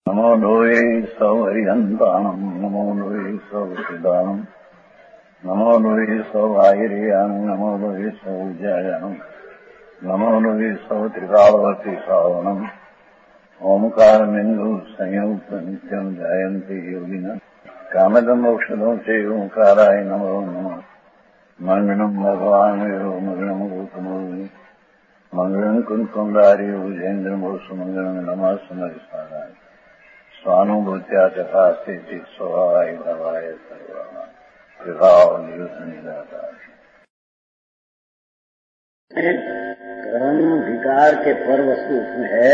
नमो लोये सौहरिहन्ताणम् नमो लोये सौसिदानम् नमो लोये सौभागिर्यानम् नमो लोये सौज्यायानम् नमो लोये सौत्रिकालवती सावनम् ओंकारमिन्दु संयुक्त नित्यम् जायन्ति योगिनः कामदम् औषधम् च ओंकाराय नमो नमः मङ्गलम् भगवान् वेदो मङ्गलम् गौतमोऽग्नि मङ्गलम् कुन्कुण्डारि भुजेन्द्रमोसु मङ्गलम् नमः समरिसाराय स्वानुभूत्या चकास्ते स्वभावाय भवाय सर्वाः कर्म विकार के पर वस्तु उसमें है,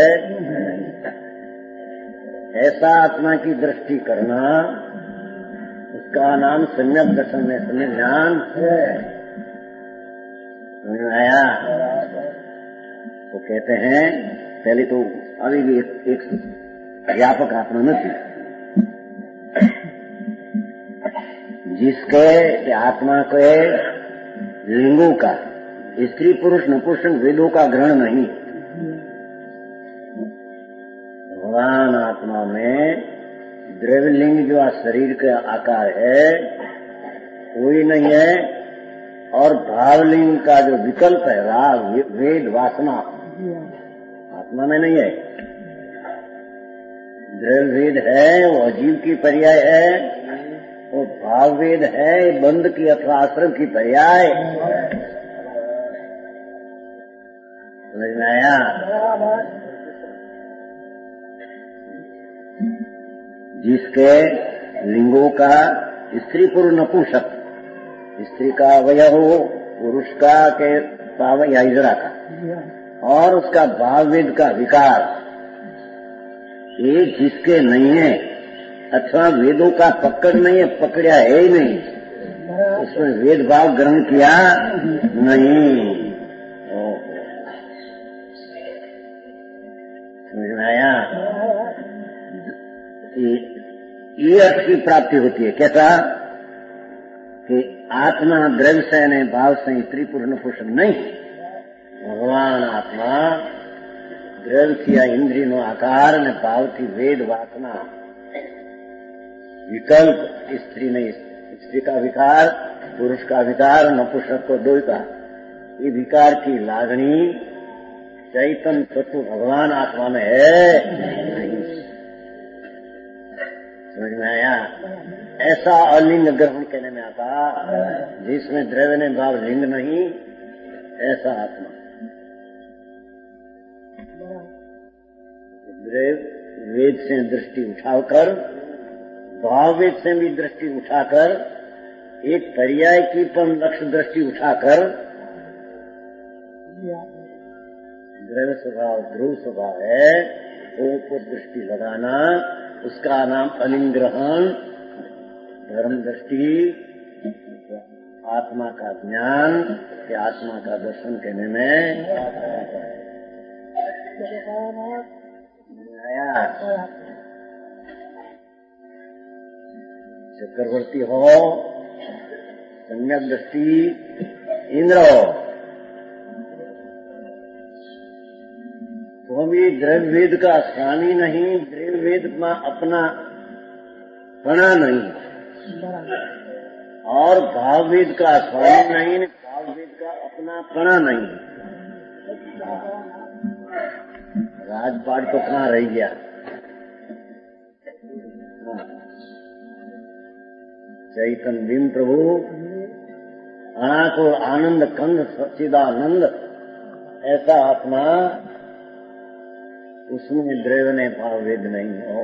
ऐसा आत्मा की दृष्टि करना, उसका नाम सम्यक दर्शन में सम्यक ज्ञान है। समझ में आया? तो कहते हैं पहले तो अभी भी एक व्यापक आत्मा में थी, जिसके आत्मा के लिंगों का स्त्री पुरुष नपुंसक वेदों का ग्रहण नहीं। भगवान आत्मा में द्रव्यलिंग जो शरीर का आकार है कोई नहीं है, और भावलिंग का जो विकल्प है राग वेद वासना आत्मा में नहीं है। द्रव्यवेद है वो अजीव की पर्याय है, वो भाववेद है बंध की अथवा आश्रम की पर्याय। समझ में आया? जिसके लिंगों का स्त्री पुरुष नपुंसक, स्त्री का अवयव हो, पुरुष का के पाव या इजरा का, और उसका भाववेद का विकार ये जिसके नहीं है, अथवा वेदों का पकड़ नहीं है, पकड़ा है ही नहीं, उसमें वेद भाव ग्रहण किया नहीं। समझ में आया? ये अर्थ की प्राप्ति होती है। कैसा कि आत्मा द्रव्य से नहीं, भाव से स्त्री पुरुष नपुंसक नहीं, भगवान आत्मा द्रव्य किया इंद्रियों आकार ने भाव की वेद वासना विकल्प, स्त्री नहीं, स्त्री का विकार पुरुष का विकार नपुंसक को दो का, ये विकार की लागणी चैतन्य तत्व भगवान आत्मा में है नहीं। समझ में आया? ऐसा अलिंग ग्रहण कहने में आता जिसमें द्रव्य ने भाव लिंग नहीं, ऐसा आत्मा वेद से दृष्टि उठाकर, भाववेद से भी दृष्टि उठाकर, एक पर्याय की पर लक्ष्य दृष्टि उठाकर द्रव्य स्वभाव ध्रुव स्वभाव है वो पर दृष्टि लगाना, उसका नाम अलिंग्रहण, धर्म दृष्टि, आत्मा का ज्ञान या आत्मा का दर्शन कहने में आया। चक्रवर्ती हो, सम्यक दृष्टि इंद्र हो, तो भी द्रव्यवेद का स्वामी नहीं, द्रव्यवेद में अपना पना नहीं, और भाववेद का स्वामी नहीं, भाववेद का अपना पना नहीं। राजपाट तो कहाँ रह गया? चैतन्य बिन प्रभु आंख और आनंद कंद सच्चिदानंद, ऐसा आत्मा, उसमें द्रव्य ने भाववेद नहीं हो।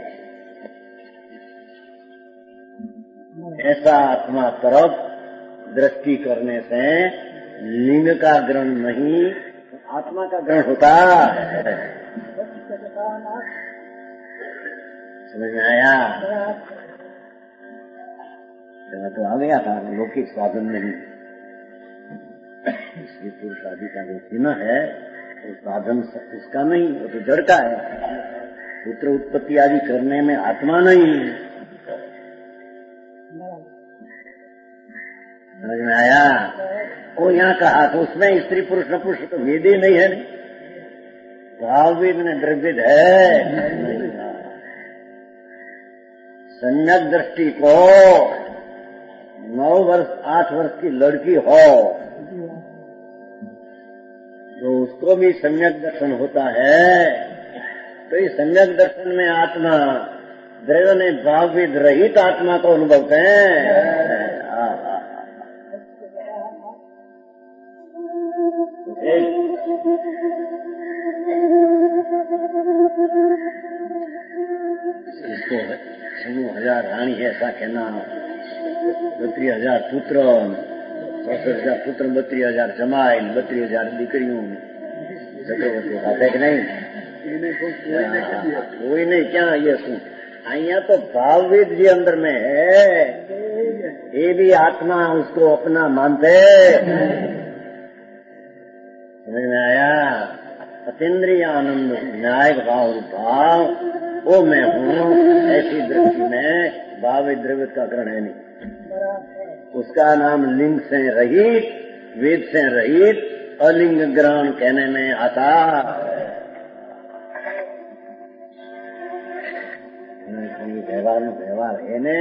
ऐसा आत्मा तरफ दृष्टि करने से लिंग का ग्रहण नहीं, आत्मा का ग्रहण होता है। समझ में आया? तो आ गया था लौकिक साधन नहीं, इसलिए पुरुष आदि का जो चिन्ह है वो साधन उसका नहीं, वो तो जड़ का है। पुत्र उत्पत्ति आदि करने में आत्मा नहीं। समझ में आया? वो यहाँ कहा तो उसमें स्त्री पुरुष नपुंसक तो वेद ही नहीं है, भाववेद में द्रव्यवेद है। सम्यक दृष्टि को 9 वर्ष 8 वर्ष की लड़की हो तो उसको भी सम्यक दर्शन होता है। तो इस सम्यक दर्शन में आत्मा द्रव्य ने भावविद रहित आत्मा को अनुभवते हैं। इसको 96,000 रानी है ऐसा कहना, 32,000 पुत्र, 64,000 पुत्र, 32,000 जमाई, 32,000 दीकरियों, चक्रवर्ती खाते कि नहीं? कोई नहीं, क्या ये सुन, अहिया तो भावविद जी अंदर में है, ये भी आत्मा उसको अपना मानते। समझ में आया? अतीन्द्रिय आनंद न्याय भाव वो मैं हूँ, ऐसी दृष्टि में भावित द्रव्य का ग्रहण है नहीं। उसका नाम लिंग से रहित, वेद से रहित, अलिंग ग्रहण कहने में आता। व्यवहार है ने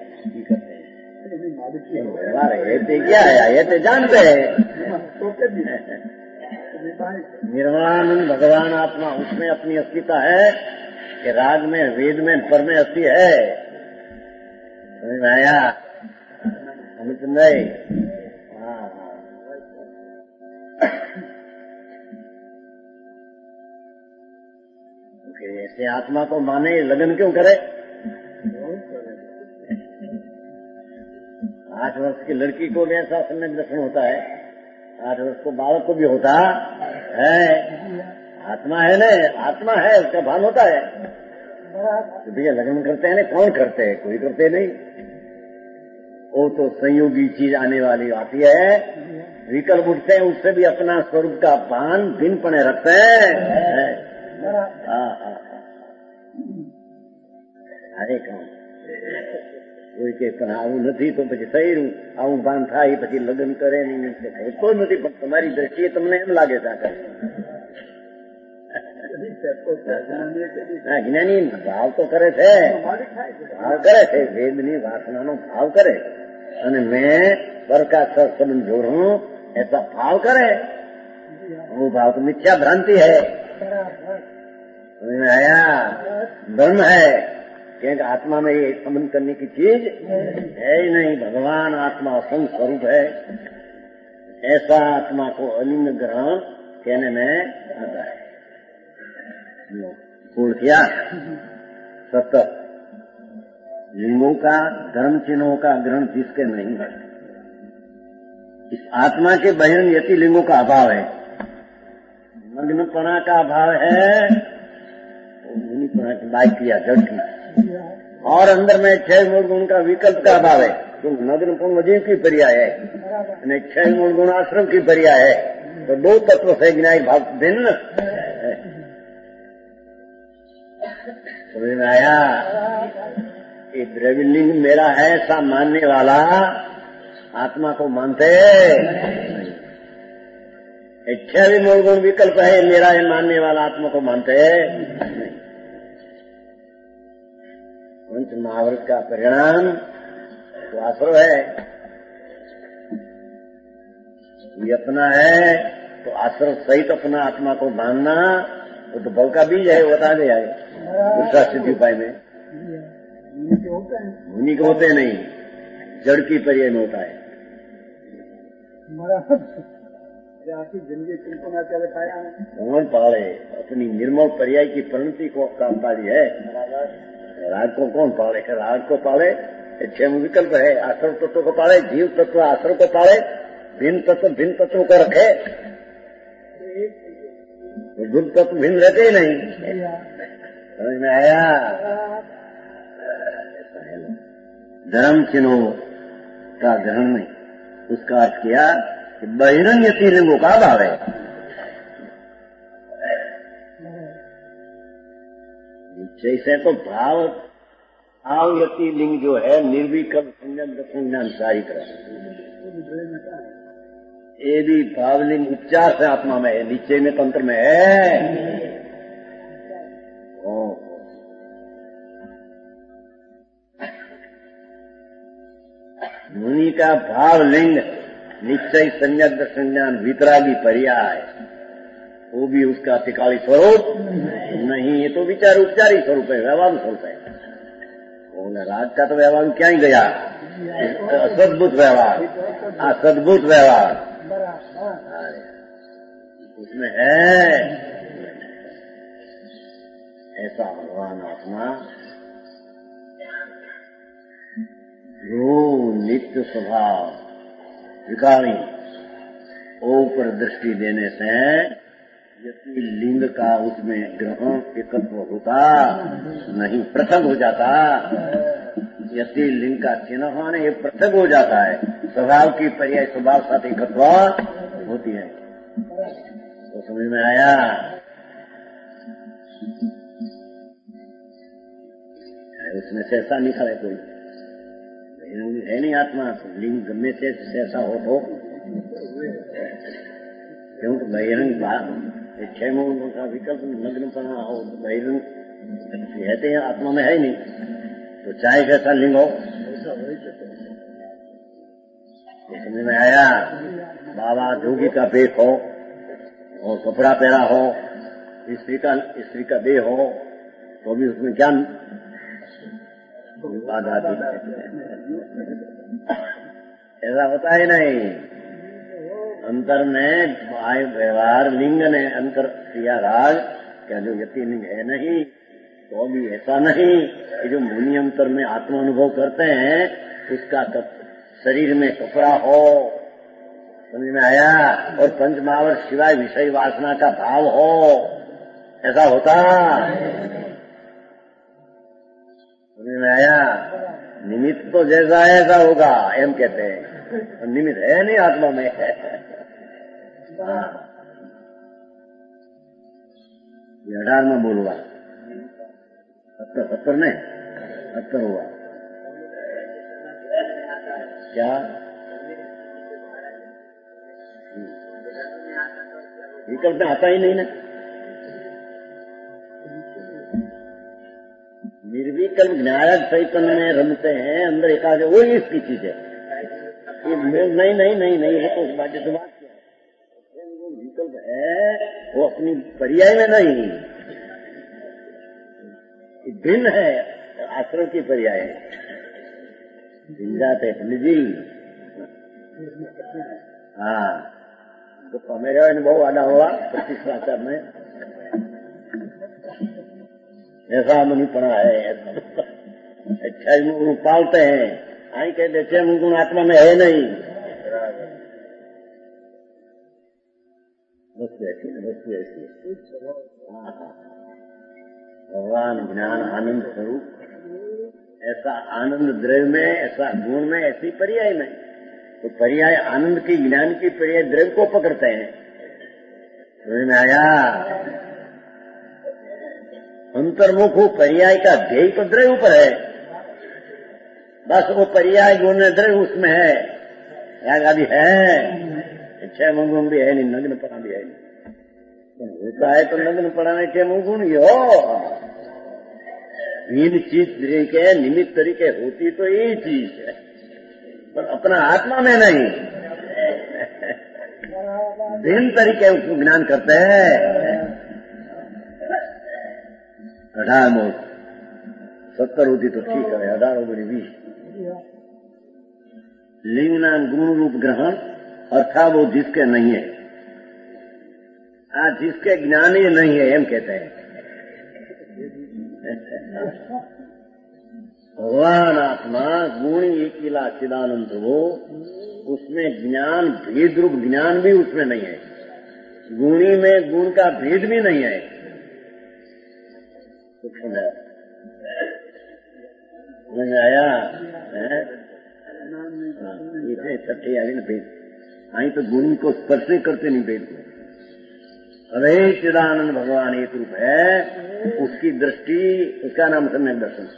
व्यवहार है ते क्या है, ये तो जानते हैं। निर्वाणानंद भगवान आत्मा, उसमें अपनी अस्तित्व है कि राग में, वेद में, पर में अस्थि है। समझ में आया? समझ नहीं? ऐसे आत्मा को माने, लगन क्यों करे? 8 वर्ष की लड़की को भी ऐसा सम्यक दर्शन होता है, 8 वर्ष को बालक को भी होता है। आत्मा है ना, आत्मा है, उसका भान होता है। तो भैया लगन करते हैं ना, कौन करते हैं? कोई करते नहीं। वो तो संयोगी चीज आने वाली आती है, विकल्प उठते हैं, उससे भी अपना स्वरूप का भान भिन्न पने रखते हैं। अरे काम કોઈ કે પણ આવું નથી તો પછી થઈ રહ્યું, આવું ભાન થાય પછી લગ્ન કરે નહીં, તો નથી, પણ તમારી દ્રષ્ટિએ તમને એમ લાગે છે જ્ઞાની ભાવ તો કરે છે, ભાવ કરે છે, વેદની વાસનાનો ભાવ કરે, અને મેં પર का संबंध जोड़ू ऐसा भाव करे, वो भाव तो मिथ्या भ्रांति है। समझ में आया? धर्म है, क्योंकि आत्मा में ये संबंध करने की चीज है ही नहीं। भगवान आत्मा असंग स्वरूप है, ऐसा आत्मा को अलिंग ग्रहण कहने में आता है। पूर्ण किया 70 लिंगों का, धर्म चिन्हों का ग्रहण जिसके नहीं है, इस आत्मा के बहिरंग यति लिंगों का अभाव है, मग्नपना का अभाव है, मुनिपना की बात किया जड़ की, और अंदर में 6 मूल गुण का विकल्प का अभाव है, क्योंकि नग्नपन अजीब की पर्याय है, 6 मूल गुण आश्रम की पर्याय है, तो 2 तत्व से ज्ञान भाव भिन्न। समझ में आया? ये द्रव्यलिंग मेरा है ऐसा मानने वाला आत्मा को मानते, 6 मूल गुण विकल्प है मेरा है मानने वाला आत्मा को मानते नहीं। पंच महाव्रत का परिणाम तो आश्रय है, ये अपना है तो आश्रय सहित अपना आत्मा को मानना, वो तो भव का बीज है, बता दे आए दूसरा सिद्धि उपाय में। मुनि के होते नहीं, जड़ की पर्याय में होता है। कौन पाले अपनी निर्मल पर्याय की परिणति को काम पाली है? राग को कौन पाले? राग को पाले 6 विकल्प है, आश्रम तत्व को पाले, जीव तत्व आश्रम को पाले, भिन्न तत्व को रखे, दुध तत्व भिन्न रहते ही नहीं। समझ में आया? धर्म चिन्हों का ग्रहण नहीं, उसका अर्थ किया कि बहिरंग यति लिंगों का अभाव है। जैसे तो भाव यति लिंग जो है निर्विकल्प दर्शन ज्ञान सारी तरह, ये भी भावलिंग उपचार से आत्मा में है, नीचे में तंत्र में है। गुणी का भाव लिंग निश्चय संयग्ध संज्ञान वितरागी पर्याय, वो भी उसका तिकाली स्वरूप नहीं, ये तो विचार उपचारी स्वरूप है, व्यवहार स्वरूप है। राग का तो व्यवहार क्या ही गया, असद्भुत व्यवहार, असद्भुत व्यवहार उसमें है। ऐसा भगवान आत्मा जो नित्य स्वभाव विकारी ऊपर दृष्टि देने से यदि लिंग का उसमें ग्रहण एकत्व होता नहीं, पृथक हो जाता। यदि लिंग का चिन्ह होने ये पृथक हो जाता है, स्वभाव की पर्याय स्वभाव साथ एकत्व होती है। तो समझ में आया? उसमें से ऐसा निकला है कोई है नहीं आत्मा, लिंग में से ऐसा हो तो क्योंकि बहिरंग छह मूल का विकल्प नग्न पना हो, बहिरंग कहते हैं आत्मा में है नहीं, तो चाहे कैसा लिंग हो। समझ में आया? बाबा जोगी का पेट हो और कपड़ा पहरा हो, स्त्री का देह हो, तो भी उसमें क्या बाधा ऐसा होता है नहीं। अंतर में बाह्य व्यवहार लिंग ने अंतर किया राग, क्या जो यति लिंग है नहीं, तो भी ऐसा नहीं कि जो मुनि अंतर में आत्मा अनुभव करते हैं उसका शरीर में कपड़ा हो, समझ में आया? और पंचमावर सिवाय विषय वासना का भाव हो, ऐसा होता? समझ में आया? निमित्त तो जैसा है ऐसा होगा, एम कहते हैं, निमित्त है नहीं आत्मा में। ये 18वां बोलूंगा, 70 नहीं 70 हुआ क्या? विकल्प में आता ही नहीं ना, निर्विकल्प ज्ञायक चैतन्य में रमते हैं, अंदर एकाग्र, वो इसकी चीज है। नहीं नहीं नहीं नहीं, वो तो बात क्या है, वो विकल्प है, वो अपनी पर्याय में नहीं, भिन्न है, आश्रम की पर्याय जाते जी। हाँ, तो मेरे अनुभव आना हुआ 25 आचार में ऐसा मुनि पड़ा है। अच्छा गुण पालते हैं, आई कहते 6 गुण आत्मा में है नहीं, वस्तु ऐसी भगवान ज्ञान आनंद स्वरूप, ऐसा आनंद द्रव्य में, ऐसा गुण में, ऐसी पर्याय में। तो पर्याय आनंद की ज्ञान की पर्याय द्रव्य को पकड़ते हैं। समझ में आया? अंतर्मुख हो पर्याय का ध्येय तो द्रव्य ऊपर है, बस वो पर्याय गुण द्रव्य उसमें है, राग आदि है, 6 गुण भी है नहीं, नग्न पड़ा भी है नहीं, होता है तो नग्न पड़ा में 6 गुण ही हो। भिन्न चीज तरीके निमित्त तरीके होती तो यही चीज है, पर अपना आत्मा में नहीं, भिन्न तरीके उसको ज्ञान करते हैं। 18 मोल 70 होती तो ठीक है, 18 बड़ी 20। लिंग नाम गुण रूप ग्रहण अर्थात वो जिसके नहीं है, जिसके ज्ञान ही नहीं है, एम कहते हैं। भगवान आत्मा गुणी एकिला चिदानंद हो, उसमें ज्ञान भेद रूप ज्ञान भी उसमें नहीं है, गुणी में गुण का भेद भी नहीं है। समझ आया? इतने छठे आगे न भेद, आई तो गुणी को स्पर्श करते नहीं भेद को। अरे चिदानंद भगवान एक रूप है, उसकी दृष्टि, उसका नाम सम्यक दर्शन।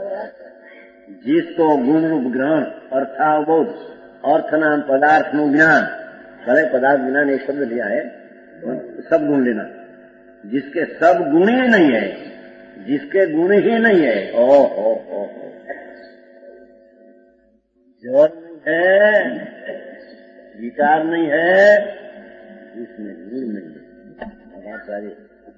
जिसको गुण रूप ग्रहण अर्थावबोध, अर्थ नाम पदार्थ नु ज्ञान, भले पदार्थ ज्ञान एक शब्द लिया है, सब गुण लेना, जिसके सब गुण ही नहीं है, जिसके गुण ही नहीं है, ओ जल है, विकार नहीं है, इसमें गुण नहीं है। सारे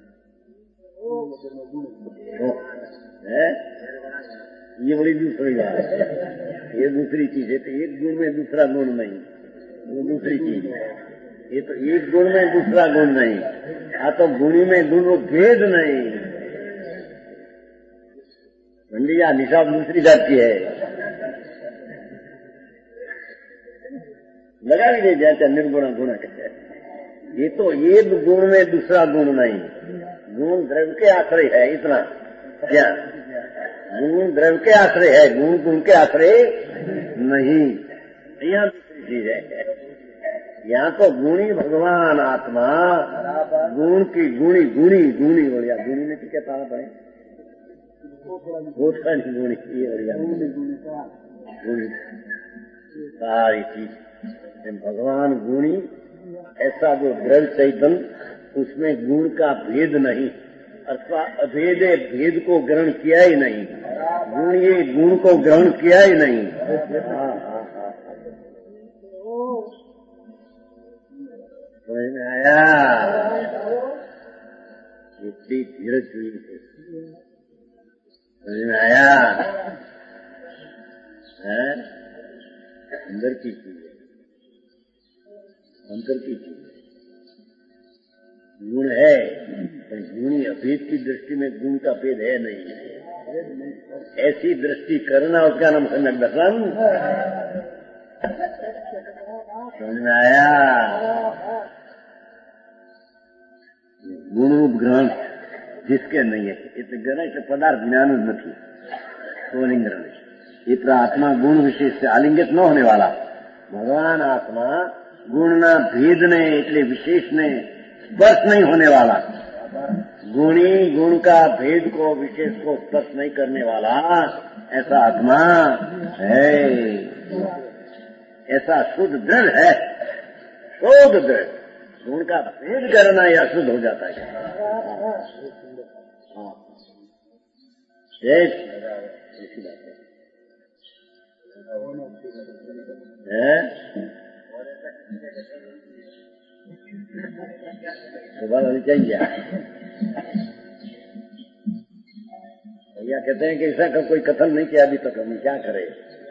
है, ये बड़ी दूसरी बात है, ये दूसरी चीज है। तो एक गुण में दूसरा गुण नहीं, वो दूसरी चीज है। ये तो एक गुण में दूसरा गुण नहीं, तो गुणी में दोनों भेद नहीं। मंडिया निशाब दूसरी जात की है, लगा भी नहीं जाता निर्गुण गुण कहते हैं। ये तो एक गुण में दूसरा गुण नहीं, गुण द्रव्य के आश्रय है, इतना क्या? गुण द्रव्य के आश्रय है, गुण गुण के आश्रय नहीं। यहाँ दूसरी चीज है, यहाँ तो गुणी भगवान आत्मा, गुण की गुणी गुणी गुणी बढ़िया। गुणी में क्या तारा पड़े, गुणी बढ़िया गुणी सारी चीज भगवान गुणी। ऐसा जो द्रव्य चैतन्य, उसमें गुण का भेद नहीं, अथवा अभेदे भेद को ग्रहण किया ही नहीं, गुण ये गुण को ग्रहण किया ही नहीं। समझ में आया? इतनी धीरज हुई, समझ में आया? है अंदर की चीज है, अंतर की चीज है। गुण है, पर गुणी अभेद की दृष्टि में गुण का भेद है नहीं। ऐसी दृष्टि करना, उसका नाम सम्यक दर्शन। समझ में आया? गुण रूप ग्रहण जिसके नहीं है, એટલે ગણેશ પદાર્થ જ્ઞાન જ નથી, तो नहीं ग्रहण। इतना आत्मा गुण विशेष से आलिंगित न होने वाला भगवान आत्मा गुण ना भेद ने એટલે विशेष ने स्पर्श नहीं होने वाला, गुणी गुण का भेद को विशेष को स्पर्श नहीं करने वाला ऐसा आत्मा है। ऐसा शुद्ध दृढ़ है, शुद्ध दृढ़। गुण का भेद करना या शुद्ध हो जाता है। ऐसी बात है। सुबह होनी चाहिए। भैया कहते हैं कि ऐसा का कोई कथन नहीं किया अभी तक, हम क्या करें?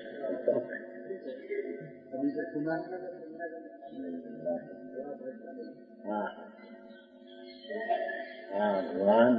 हाँ हाँ, भगवान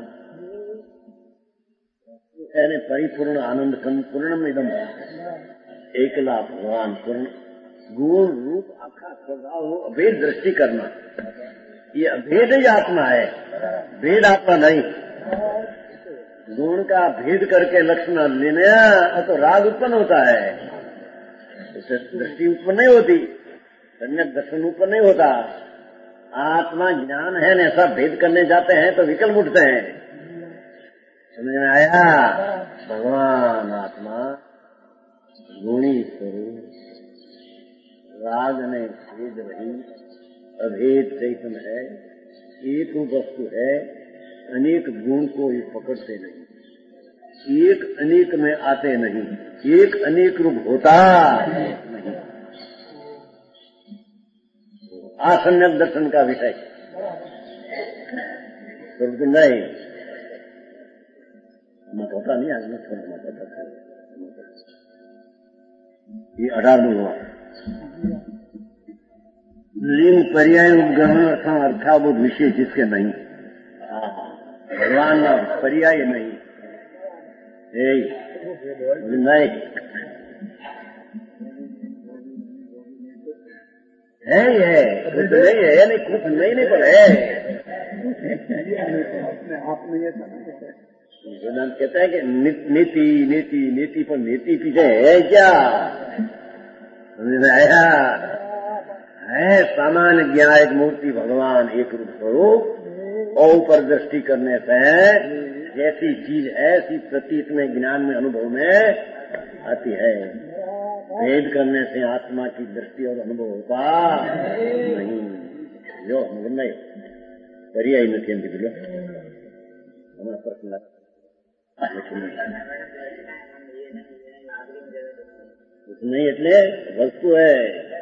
यानी परिपूर्ण आनंद संपूर्णम इदम, एकला भगवान पूर्ण गुण रूप आखा स्वभाव हो, अभेद दृष्टि करना, ये अभेद ही आत्मा है, भेद आत्मा नहीं। गुण का भेद करके लक्षण लेने तो राग उत्पन्न होता है, इससे दृष्टि उत्पन्न नहीं होती, सम्यक दर्शन उत्पन्न नहीं होता। आत्मा ज्ञान है न, ऐसा भेद करने जाते हैं तो विकल्प उठते हैं। समझ में आया? भगवान आत्मा गुणी स्वरूप, राग ने भेद रही, अभेद चैतन्य है, एक वस्तु है, अनेक गुण को ये पकड़ते नहीं, एक अनेक में आते नहीं, एक अनेक रूप होता नहीं। असम्यक दर्शन का विषय तो नहीं, मत होता नहीं, आज मत होना मत होता। ये 18 हुआ लिंग पर्याय उपग्रहण अर्थाबोध विशेष जिसके नहीं, भगवान पर्याय नहीं नहीं है, कुछ नहीं है, नहीं कुछ नहीं पर है। वेदांत कहता है कि नीति नीति नीति पर नीति पीछे है क्या? समझ में आया? है सामान्य ज्ञान एक मूर्ति भगवान एक रूप स्वरूप, और ऊपर दृष्टि करने से जैसी चीज ऐसी प्रतीत में ज्ञान में अनुभव में आती है। भेद करने से आत्मा की दृष्टि और अनुभव होता नहीं, जो नहीं पर्याय नहीं बोलो हमारा प्रश्न नहीं એટલે વસ્તુ है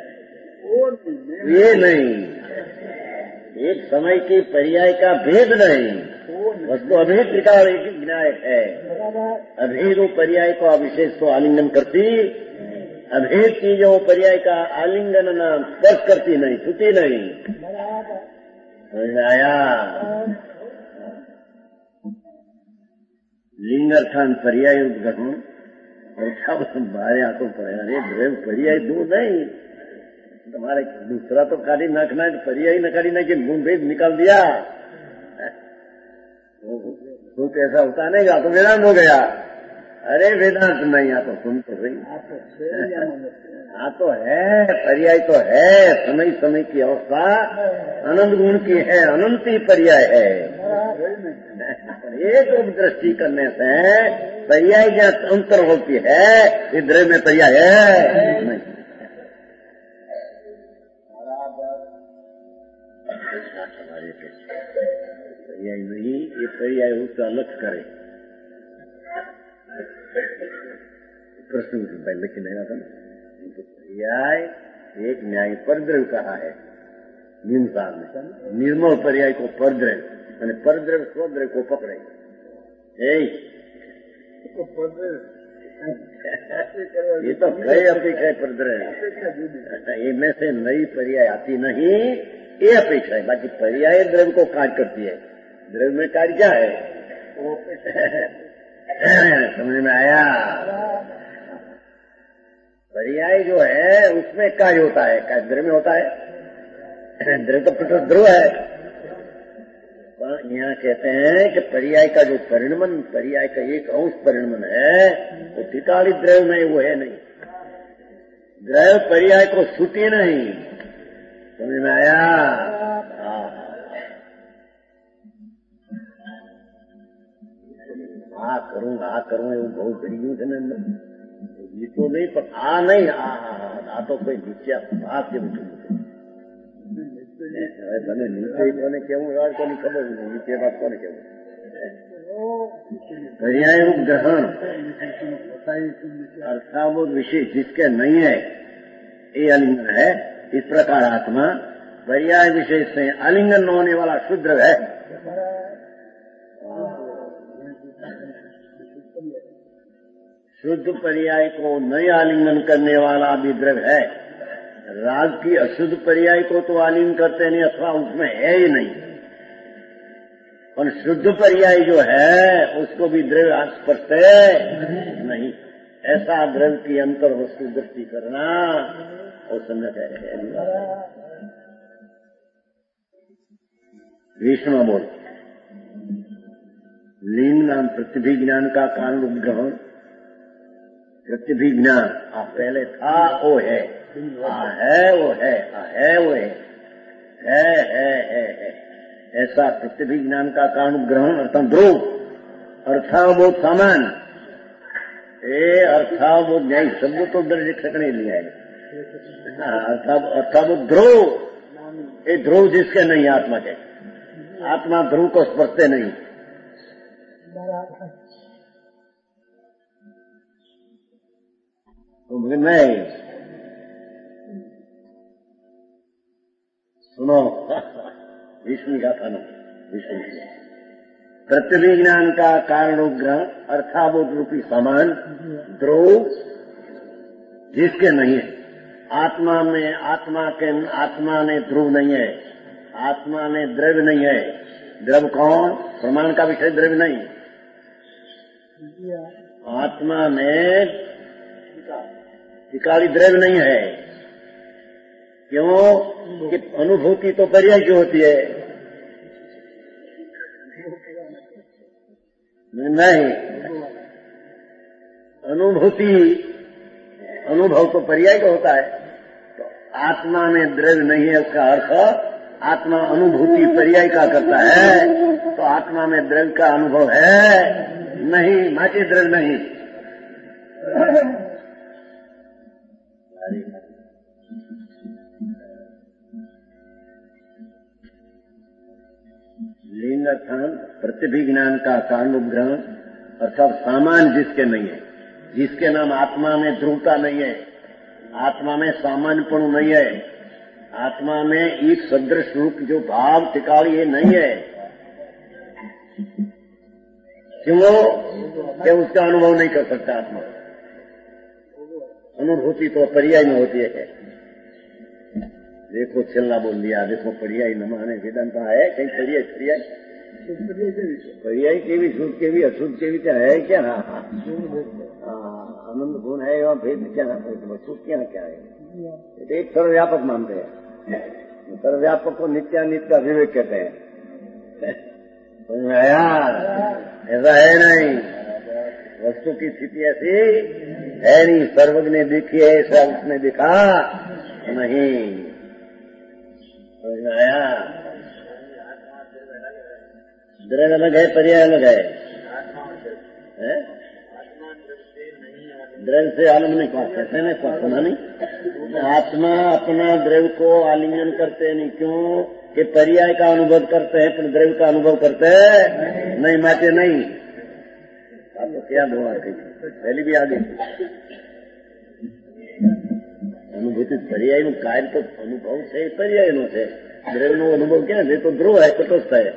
ये नहीं, एक समय की पर्याय का भेद नहीं, वस्तु अभेद त्रिकाल एक ज्ञायक है। अभेदों पर्याय को अविशेष को आलिंगन करती, अभेद चीजों पर्याय का आलिंगन न स्पर्श करती नहीं, छूती नहीं। समझ आया? लिंग अर्थान पर्याय ग्रहण बारे आंखों पर अरे द्रव्य पर्याय दो नहीं, तुम्हारे दूसरा तो काटी नाखना है, पर्याय न काटी ना कि गुण भेद निकाल दिया तो कैसा होता नहीं गा तो वेदांत हो गया। अरे वेदांत नहीं, आ तो सुन तो सही, हाँ तो है, पर्याय तो है, समय समय की अवस्था अनंत गुण की है, अनंती पर्याय है। एक दृष्टि करने से पर्याय जहाँ अंतर होती है, इधर में पर्याय है नहीं। पर्याय नहीं, ये पर्याय उसका अलग करे। प्रश्न लेकिन नहीं आता ना, पर्याय एक न्याय परद्रव्य कहा है निम्सार में, निर्मल पर्याय को परद्रव्य, मैंने परद्रव्य स्वद्रव्य को पकड़े। ये तो कई अपेक्षा है परद्रव्य, इनमें से नई पर्याय आती नहीं, ये अपेक्षा है। बाकी पर्याय द्रव्य को कार्य करती है, द्रव्य में कार्य क्या है समझ में आया? पर्याय जो है उसमें कार्य होता है, कार्य द्रव्य में होता है, द्रव्य तो पृथक ध्रुव है। यहाँ कहते हैं कि पर्याय का जो परिणमन, पर्याय का एक अंश परिणमन है वो त्रिकालिक द्रव्य में वो है नहीं, द्रव्य पर्याय को छूटे नहीं। समझ में आया? आ करूँ એવું બહુ ગયું છે ને, એ તો નહીં, પણ આ નહીં, આ તો કોઈ નીચે વાત કેવું થયું છે। હવે તમે નીચે કોને કેવું રાજ કોની ખબર નહીં, નીચે વાત કોને કેવું। पर्याय ग्रहण अर्थावोध विशेष जिसके नहीं है ये आलिंगन है। इस प्रकार आत्मा पर्याय विशेष से आलिंगन न होने वाला शुद्ध है। शुद्ध पर्याय को नए आलिंगन करने वाला भी द्रव्य है। राग की अशुद्ध पर्याय को तो आलिंगन करते नहीं, अथवा उसमें है ही नहीं, और शुद्ध पर्याय जो है उसको भी द्रव्य स्पर्श नहीं। ऐसा द्रव्य की अंतर वस्तु दृष्टि करना और संगत है। विष्णु बोल लिंग नाम प्रतिभिज्ञान का कारण उपग्रहण। प्रतिभिज्ञान पहले था वो है, है वो है, है वो है। ऐसा प्रतिभिज्ञान का कारण ग्रहण अर्थात ध्रुव अर्थावबोध सामान। अर्थावबोध न्याय शब्द तो दर्ज सकने लिया है। अर्थावबोध ध्रुव, ये ध्रुव जिसके नहीं आत्मा के, आत्मा ध्रुव को स्पर्शते नहीं। नहीं सुनो विष्णु का था ना, विष्णु प्रतिभिज्ञान का कारण ग्रहण अर्थावोध रूपी समान ध्रुव जिसके नहीं है। आत्मा में आत्मा ने ध्रुव नहीं है, आत्मा में द्रव्य नहीं है। द्रव्य कौन? प्रमाण का विषय द्रव्य नहीं। आत्मा में त्रिकाली द्रव्य नहीं है। क्यों कि अनुभूति तो पर्याय की होती है। नहीं, अनुभव तो पर्याय का होता है। तो आत्मा में द्रव्य नहीं है, उसका अर्थ आत्मा अनुभूति पर्याय का करता है। तो आत्मा में द्रव्य का अनुभव है नहीं, माचे द्रव्य नहीं। लिंग अर्थात प्रतिभिज्ञान का कारण उपग्रहण अर्थात सामान जिसके नहीं है, जिसके नाम आत्मा में ध्रुवता नहीं है, आत्मा में सामान्यपण नहीं है, आत्मा में एक सदृश रूप जो भाव टिकाड़ी ये नहीं है। क्यों कि उसका अनुभव नहीं कर सकता आत्मा। अनुभूति तो पर्याय में होती है। देखो चिल्ला बोल दिया, देखो पर्याय न माने वेदांता है कहीं पर्याय पर्याय पर्याय के भी शुद्ध के भी अशुद्ध के भी क्या है क्या? आनंद गुण है और भेद क्या शुद्ध क्या है? एक सर्वव्यापक मानते हैं, सर्वव्यापक को नित्यानित्य अभिवेक कहते हैं। यार ऐसा है नहीं, वस्तु की स्थिति ऐसी है नहीं। सर्वज्ञ ने देखी है ऐसा उसने देखा नहीं। आया द्रव्य अलग है, पर्याय अलग है। द्रव्य से आलिंगन नहीं कहते नहीं, सुना नहीं। आत्मा अपना द्रव्य को आलिंगन करते नहीं, क्यों कि पर्याय का अनुभव करते हैं, पर द्रव्य का अनुभव करते हैं नहीं, माते नहीं। आपको क्या दुआ थी, पहले भी आ गई अनुभूति पर्याय નું કાર્ય તો અનુભવ છે, પર્યાયનો છે। દ્રવ્યનો અનુભવ ક્યાં છે? તો ધ્રુવ है, તટસ્થ है।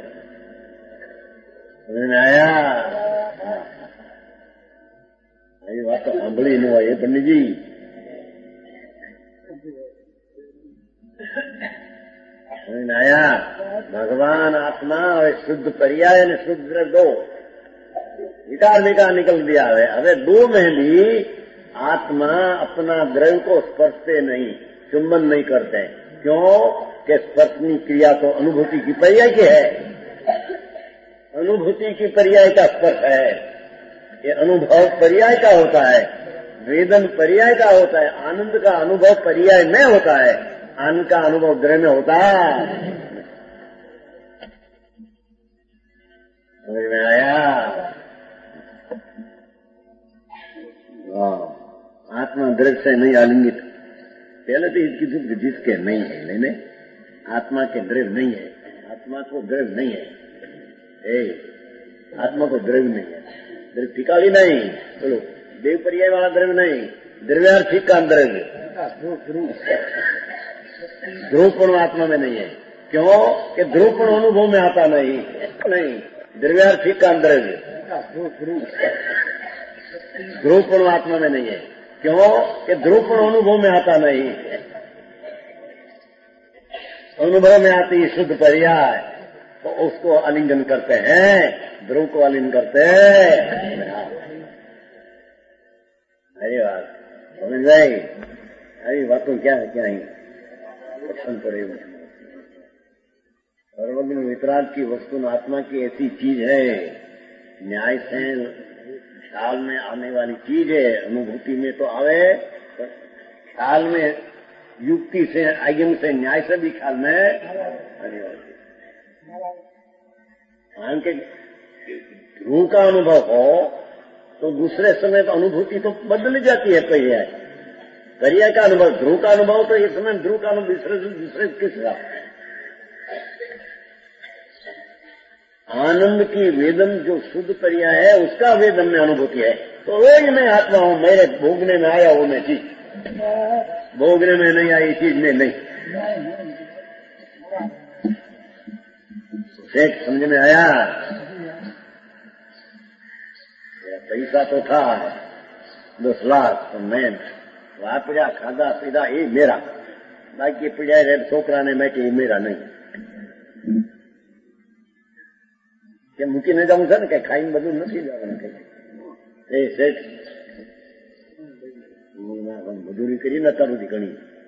આયા ये बात तो સાંભળી ન હોય पंडित जी। आया भगवान आत्मा और शुद्ध पर्याय ने शुद्ध द्रव्य दो विकार विकार निकल दिया है। अबे दो में भी आत्मा अपना द्रव्य को स्पर्शते नहीं, चुंबन नहीं करते। क्यों कि स्पर्शनी क्रिया तो अनुभूति की पर्याय की है, अनुभूति की पर्याय का स्पर्श है। ये अनुभव पर्याय का होता है, वेदन पर्याय का होता है। आनंद का अनुभव पर्याय में होता है, आनंद का अनुभव द्रव्य में होता है। समझ में आया? आत्मा द्रव्य से नहीं आलिंगित। पहले तो इसकी दुख जिसके नहीं है, लेने आत्मा के द्रव्य नहीं है, आत्मा को द्रव्य नहीं है। आत्मा को द्रव्य नहीं है, द्रव्य ठिकाली नहीं। बोलो देव पर्याय वाला द्रव्य नहीं, द्रव्यार्थिक का द्रव्य ध्रुवपण आत्मा में नहीं है। क्यों कि ध्रुवपण अनुभव में आता नहीं, द्रव्यार्थिक का द्रव्य ध्रुवपण आत्मा में नहीं है। क्यों कि ध्रुवपण अनुभव में आता नहीं, अनुभव में आती शुद्ध पर्याय, तो उसको आलिंगन करते हैं, ध्रुव को आलिंगन करते हैं। अरे बात समझ गई? अरे बातों क्या है क्या ही लक्षण पड़े। सर्वज्ञ वितराग की वस्तु आत्मा की ऐसी चीज है, न्याय से ख्याल में आने वाली चीज है। अनुभूति में तो आवे, ख्याल में युक्ति से, आयम से, न्याय से भी ख्याल में आने वाली। के ध्रुव का अनुभव हो तो दूसरे समय तो अनुभूति तो बदल जाती है। पर्याय पर्याय का अनुभव, ध्रुव का अनुभव तो इस समय ध्रुव का अनुभव दूसरे किस आनंद की वेदन जो शुद्ध पर्याय है उसका वेदन में अनुभूति है। तो वही मैं आत्मा हूं, मेरे भोगने में आया वो मैं चीज, भोगने में नहीं आई चीज में नहीं। सेठ समझ में आया? पैसा तो था 10 लाख, तो मैं वापरा खाधा पीधा ये मेरा, बाकी पीड़ा छोकरा ने मैं कि मेरा नहीं। કે મૂકીને જવું છે ને, કઈ ખાઈને બધું નથી જવાનું। એ શેઠ મજૂરી કરીને અત્યાર સુધી ઘણી।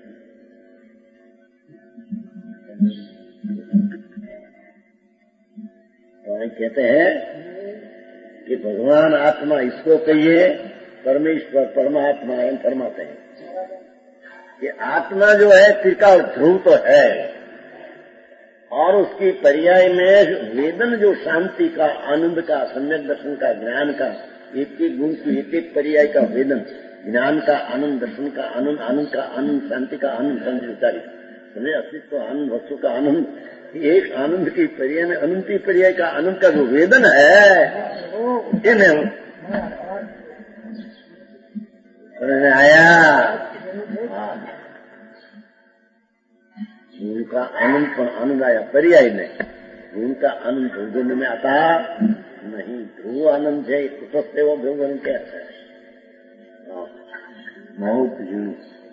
कहते हैं कि भगवान आत्मा इसको कहिए, परमेश्वर परमात्मा एम फरमाते हैं कि आत्मा जो है त्रिकाल ध्रुव तो है, और उसकी पर्याय में वेदन जो शांति का, आनंद का, सम्यक दर्शन का, ज्ञान का, एक एक गुण की एक एक पर्याय का वेदन, ज्ञान का आनंद, दर्शन का आनंद, आनंद का आनंद, शांति का आनंद, संचारी समझे, अस्तित्व आनंद, वस्तु का आनंद, एक आनंद की पर्याय में अनंती पर्याय का आनंद का जो वेदन है, इन्हें समझ में आया? उनका आनंद पण आनंद आया पर्याय नहीं, उनका आनंद भोजन में आता नहीं। ध्रुव आनंद है तो वो भोजन कैसा है? बहुत जीव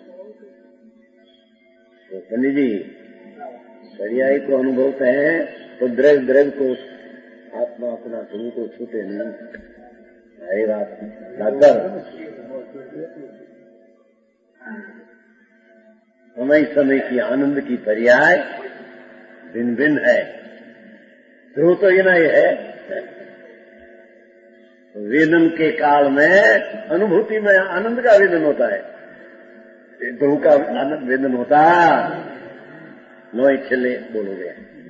तो पंडित जी पर्याय को अनुभवते हैं तो द्रव्य द्रव्य को आत्मा अपना ध्रुव को छूटे नहीं। यही बात डॉक्टर समय समय की आनंद की पर्याय भिन्न भिन्न है। ध्रुव तो ये नहीं है। वेदन के काल में अनुभूति में आनंद का वेदन होता है, ध्रुव का आनंद वेदन होता नो छेले बोलोगे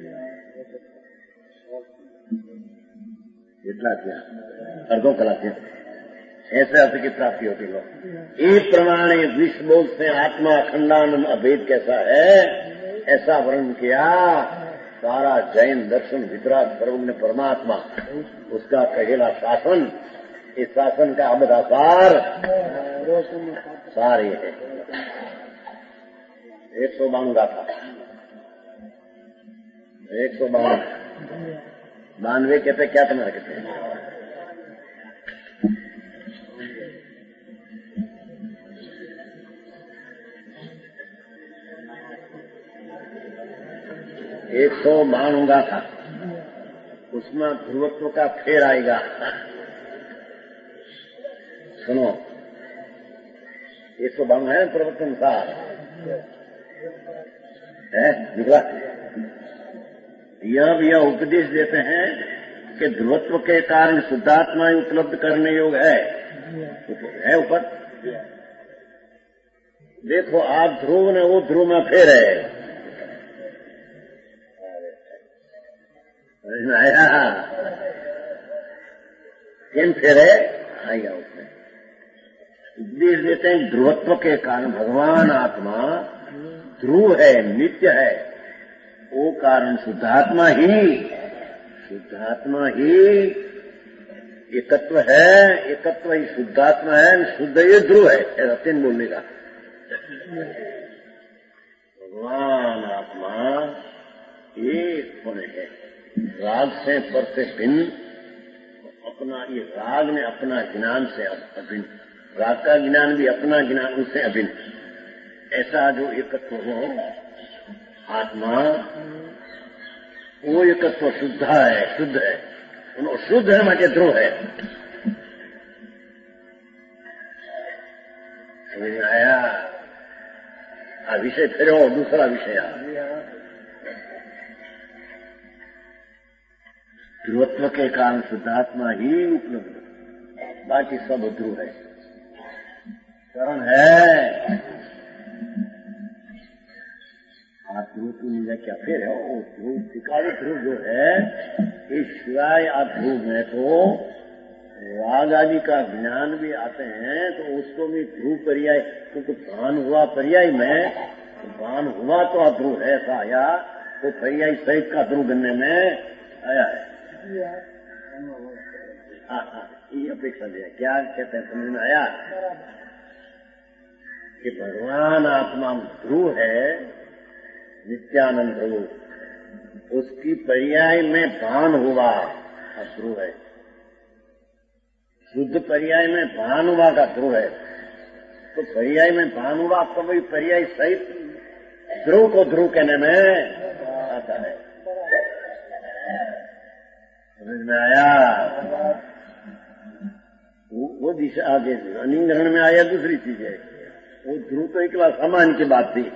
इतना क्या अर्धों कला से ऐसे अर्थ की प्राप्ति होती लो। इस प्रमाणे विश्व बोध से आत्मा अखंडानंद अभेद कैसा है ऐसा वर्णन किया। सारा जैन दर्शन वितराग सर्वज्ञ परमात्मा उसका कहेला शासन, इस शासन का अबदासार सारे है। 192 गाथा 192 कहते क्या तुम्हारे कहते हैं? एक 192 गाथा उसमें ध्रुवत्व का फेर आएगा। सुनो 192 है प्रवचन सार है निकला। यह उपदेश देते हैं कि ध्रुवत्व के कारण शुद्धात्मा उपलब्ध करने योग है ऊपर। देखो आप ध्रुव ने वो ध्रुव में फेर है। आया किन फेर है आएगा उसमें। उपदेश देते हैं ध्रुवत्व के कारण भगवान आत्मा ध्रुव है, नित्य है, वो कारण शुद्धात्मा ही एकत्व है, एकत्व ही शुद्धात्मा है, शुद्ध ये ध्रुव है। ऐसा तीन बोलने का भगवान आत्मा एक पण है, राग से पर से भिन्न। अपना ये राग ने अपना ज्ञान से अभिन्न, राग का ज्ञान भी अपना ज्ञान उससे अभिन्न। ऐसा जो एकत्व हो आत्मा वो एकत्व शुद्ध है, शुद्ध है माटे ध्रुव है। समझ में आया? विषय फिर दूसरा विषय ध्रुवत्व के कारण शुद्धात्मा ही उपलब्ध, बाकी सब ध्रुव है, कारण है। आप ध्रुव की निजा क्या फिर है? वो ध्रुव शिकारी ध्रुव जो है, इस शिवाय आप ध्रुव में तो राग आदि का ज्ञान भी आते हैं तो उसको भी ध्रुव पर्याय, क्योंकि भान हुआ पर्याय में, भान हुआ तो अध्रुव है ऐसा आया, तो पर्याय सहित का ध्रुव बनने में आया है। ये अपेक्षा दिया क्या कहते हैं समझ में आया कि भगवान आत्मा ध्रुव है, नित्यानंद ध्रुव, उसकी पर्याय में भान हुआ ध्रुव है, शुद्ध पर्याय में भान हुआ का ध्रुव है। तो पर्याय में भान हुआ तो वही पर्याय सहित ध्रुव को ध्रुव कहने में आता है। समझ में आया? वो दिशा आगे अनिंग्रहण में आया दूसरी चीज है। वो ध्रुव तो एकला सामान की बात थी,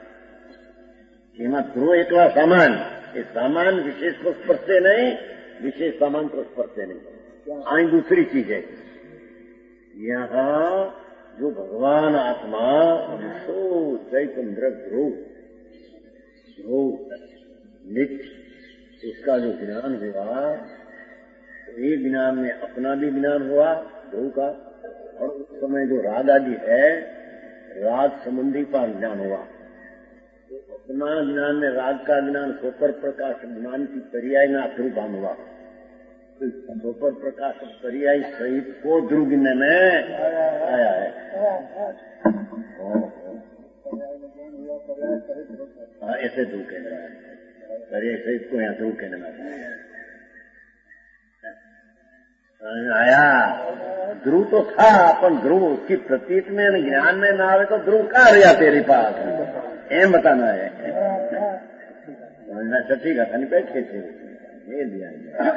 ध्रुव एकला सामान, ये सामान विशेष को स्पर्शे नहीं, विशेष सामान को स्पर्शे नहीं। आई दूसरी चीज है, यहाँ जो भगवान आत्मा चैतन्य ध्रुव नित्य, इसका जो ज्ञान हुआ तो ये ज्ञान में अपना भी ज्ञान हुआ ध्रुव का, और उस समय जो राग आदि है राग संबंधी का ज्ञान हुआ। तो अपना ज्ञान में राग का ज्ञान सोपर प्रकाश ज्ञान की पर्याय में ध्रुव भान हुआ। तो सोपर प्रकाश पर्याय सहित को ध्रुव गिनने में आया है। ऐसे ध्रुव कहने वाला है, ऐसे इसको यहाँ ध्रुव कहने वाला है। आया ध्रुव तो था अपन ध्रुव उसकी प्रतीत में ज्ञान में ना आवे तो ध्रुव कहाँ रहा तेरे पास, एम बताना है। छठी घटा नहीं बैठे थे ये दिया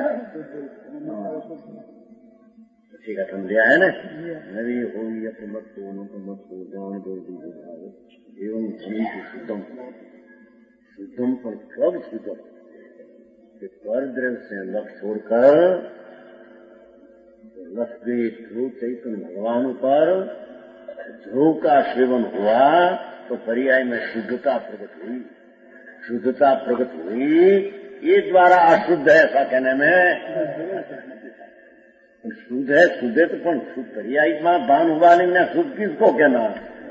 छठी घटा लिया है ना, नवी होगी अपन मत जान बोल दीजिए एवं शुद्धम शुद्धम पर कब शुद्धम पर द्रव्य से लक्ष्य छोड़कर लक्ष्य ध्रुव चैतन्य भगवान पर ध्रुव का सेवन हुआ तो पर्याय में शुद्धता प्रकट हुई। शुद्धता प्रकट हुई ये द्वारा अशुद्ध है ऐसा कहने में शुद्ध है, शुद्ध है तो शुद्ध पर्याय में बान हुआ नहीं ना, शुद्ध किसको कहना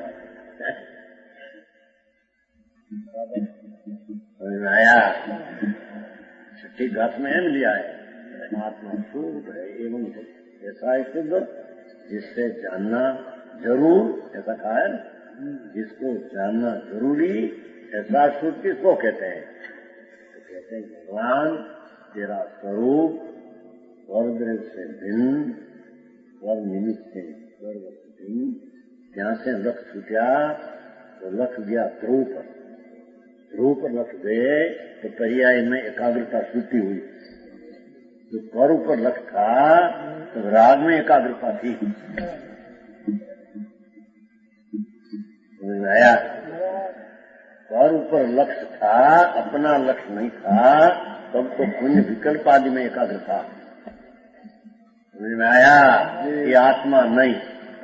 आया। छठी घाट में एम लिया है आत्मा शुद्ध है एवं ऐसा है शुद्ध जिससे जानना जरूर, ऐसा कहा है जिसको जानना जरूरी ऐसा शुद्ध किसको कहते हैं, तो कहते हैं भगवान तेरा स्वरूप स्वर्ग से भिन्न स्वर्ग निमित्त से स्वर्ग भिन्न, जहाँ से लक्ष्य छूटा तो लक्ष्य गया ध्रुव पर, ध्रुव पर लक्ष्य गए तो पर्याय में एकाग्रता शुद्धि हुई। जो स्वर पर लक्ष्य था तो राग में एकाग्रता थी। आया स्वर पर लक्ष्य था, अपना लक्ष्य नहीं था, तब तो पुण्य विकल्प आदि में एकाग्रता। आया ये आत्मा नहीं,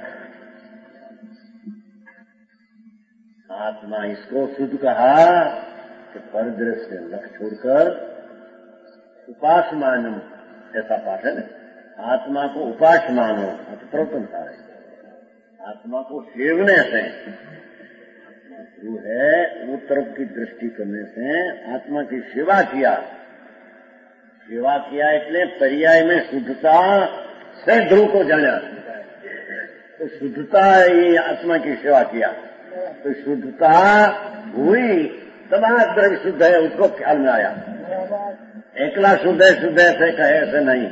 आत्मा इसको शुद्ध कहा कि परदृश्य से लक्ष्य छोड़कर उपास मानो, ऐसा पाठ है ना, आत्मा को उपास मानो प्रवतनता है, आत्मा को सेवने से आत्मा ध्रुव है वो तरफ की दृष्टि करने से आत्मा की सेवा किया, सेवा किया इसलिए पर्याय में शुद्धता से ध्रुव को जाना, तो शुद्धता ये आत्मा की सेवा किया तो शुद्धता हुई तब द्रव्य शुद्ध है उसको ख्याल में आया। एकला शुद्ध है ऐसे कहे ऐसे नहीं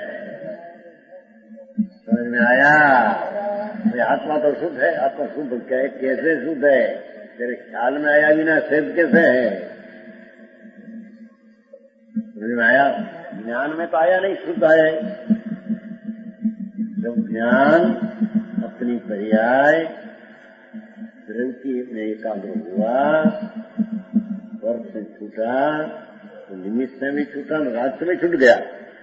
समझ में आया। आत्मा तो शुद्ध है, आत्मा शुद्ध कहे कैसे शुद्ध है, तेरे ख्याल में आया बिना सिद्ध कैसे है, समझ में आया। ज्ञान में तो आया नहीं शुद्ध है, जब ज्ञान अपनी पर्याय द्रव्य में एकाग्र हुआ, वर्ष से छूटा तो निमित्त से भी छूटा, राज से भी छूट गया,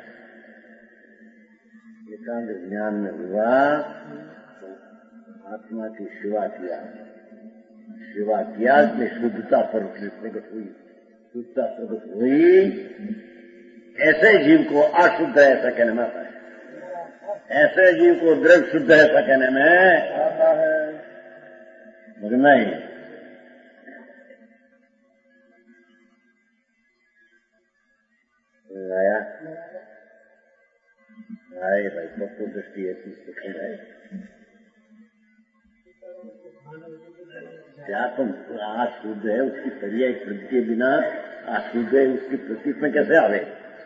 एकाग्र ज्ञान में हुआ तो आत्मा की सेवा किया, सेवा किया कि शुद्धता पर प्रकट हुई, शुद्धता प्रकट हुई। ऐसे जीव को अशुद्ध है ऐसा कहने में आता है, ऐसे जीव को द्रव्य शुद्ध है ऐसा कहने में आता है, नहीं। आया आए भाई तत्व दृष्टि ऐसी सुखी है क्या तुम अशुद्ध है उसकी पर्याय प्रति के बिना अशुद्ध है उसकी प्रतीक में कैसे आवे।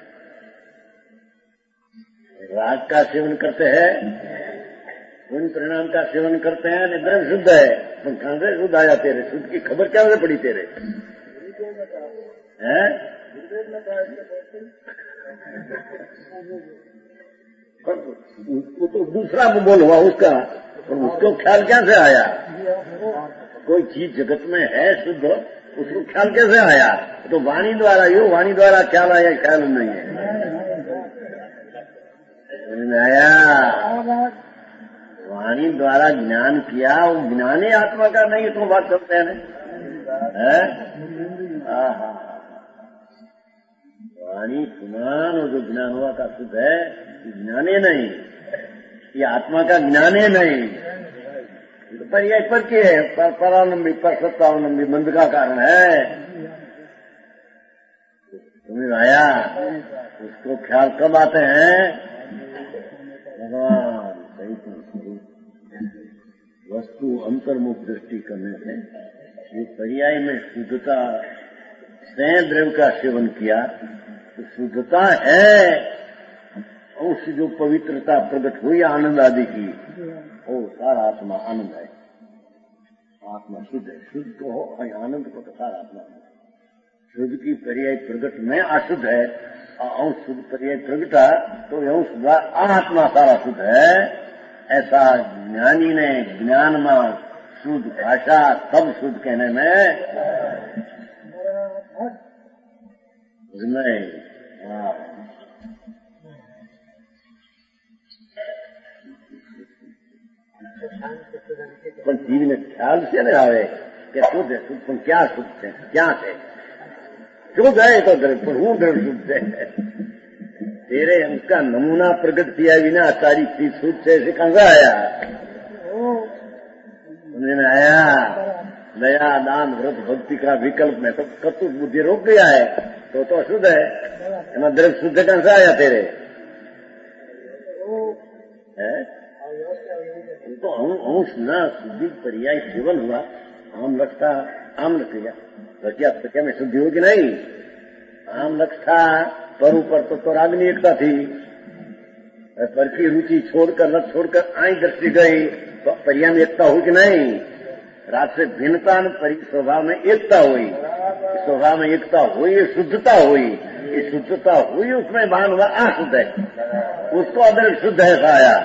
राग का सेवन करते हैं, पुण्य परिणाम का सेवन करते हैं, निद्रा शुद्ध है, तुम कहां से शुद्ध आया, तेरे शुद्ध की खबर क्या हो पड़ी तेरे हैं? उसको तो दूसरा बोल हुआ उसका, और उसको ख्याल कैसे आया? कोई चीज जगत में है शुद्ध, उसको ख्याल कैसे आया? तो वाणी द्वारा यो वाणी द्वारा ख्याल आया, ख्याल नहीं है आया। वाणी द्वारा ज्ञान किया, वो ज्ञान ही आत्मा का नहीं, तुम बात करते हैं वाणी सुनान और जो ज्ञान हुआ का शुद्ध है, ज्ञाने नहीं, ये आत्मा का ज्ञाने नहीं, पर यह पर के है, परावलंबी पर सत्तावलंबी मंद का कारण है। तुम्हें आया उसको ख्याल कब आते हैं? भगवान सही वस्तु अंतर्मुख दृष्टि करने से ये पर्याय में शुद्धता से द्रव्य का सेवन किया तो शुद्धता है, उससे जो पवित्रता प्रकट हुई आनंद आदि की, वो सारा आत्मा आनंद है। आत्मा शुद्ध है, शुद्ध तो हो आनंद को तो सारा आत्मा है। शुद्ध की पर्याय प्रकट में अशुद्ध है, अंश शुद्ध पर्याय प्रगटा तो अंश आत्मा सारा शुद्ध है। ऐसा ज्ञानी ने ज्ञान में शुद्ध भाषा सब शुद्ध कहने में नहीं। પણ જીવને ખ્યાલ છે ને આવે કે શુદ્ધ है, शुद्ध પણ क्या शुद्ध है, क्या है शुद्ध है तो द्रव्य, पर हूँ द्रव्य शुद्ध है। तेरे उसका नमूना प्रकट किया बिना तारी चीज शुद्ध से कहां से आया? समझ में आया? दया दान व्रत भक्ति का विकल्प में तो कतु बुद्धि रोक गया है तो अशुद्ध है। द्रव्य शुद्ध कहां से आया तेरे? है तो अंश न शुद्धि पर्याय सेवन हुआ, आम रखता आम रख लिया, प्रज्ञा में शुद्धि होगी नहीं। आम रखता पर ऊपर तो रागनी एकता थी, पर की रुचि छोड़कर रथ छोड़कर आई दृष्टि गई तो पर्याय में एकता होगी नहीं। रात से भिन्नता स्वभाव में एकता हुई, स्वभाव में एकता हुई, शुद्धता हुई, ये शुद्धता हुई उसमें भान हुआ अशुद्ध है, उसको अदर शुद्ध है पाया।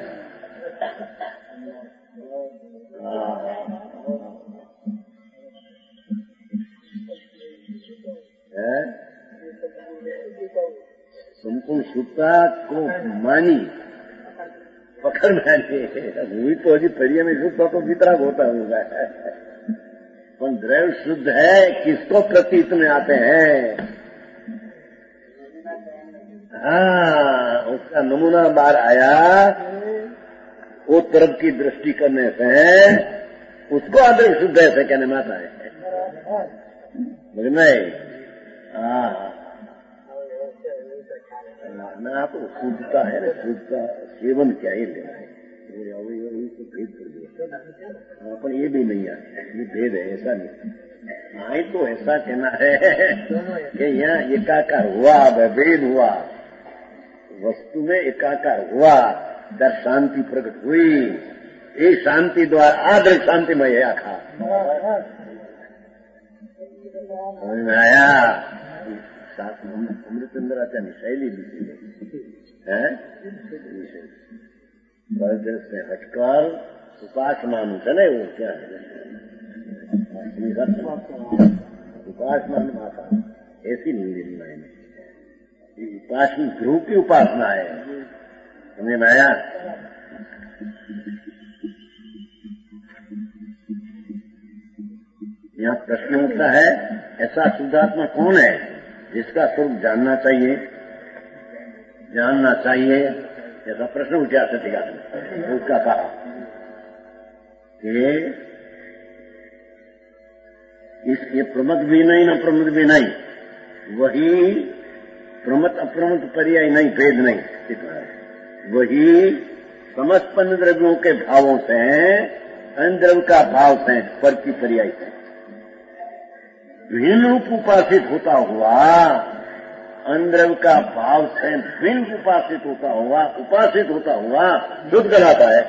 संपूर्ण शुद्धता को मानी पकड़ मानी हुई तो अभी फरिया में शुद्ध तो वितराग होता होगा। पर द्रव्य शुद्ध है किसको प्रतीत में आते हैं? हाँ, उसका नमूना बाहर आया, वो तरफ की दृष्टि करने से उसको अद्रव्य शुद्ध ऐसे कहने में आता है। समझ में? हाँ ना तो शुद्धता है ना, शुद्धता सेवन क्या ही लेना है, भेद कर दिया पर ये भी नहीं है, ये भेद है ऐसा नहीं। हाँ तो ऐसा कहना है कि यहाँ एकाकार हुआ, भेद हुआ, वस्तु में एकाकार हुआ, दर शांति प्रकट हुई, ये शांति द्वारा आदर शांति में है आखा। समझ में आया? अमृतेन्द्राचार्य शैली है, से हटकर उपासमान है ना, वो क्या है उपासमान माता ऐसी नहीं मिलना है, उपासना ध्रुव की उपासना है। समझ में आया? यहाँ प्रश्न उठता है ऐसा शुद्धात्मा कौन है जिसका स्वरूप जानना चाहिए, जानना चाहिए, ऐसा प्रश्न उठ जाता है। उसका कहा कि ये प्रमद भी नहीं न प्रमद भी नहीं, वही प्रमत अप्रमत पर्याय नहीं, भेद नहीं, वही समस्त पंच द्रव्यों के भावों से अंद्रव्य का भाव से पर की पर्याय से भिन्न रूप उपासित होता हुआ, अंद्रव्य का भाव से भिन्न उपासित होता हुआ शुद्ध कहलाता है।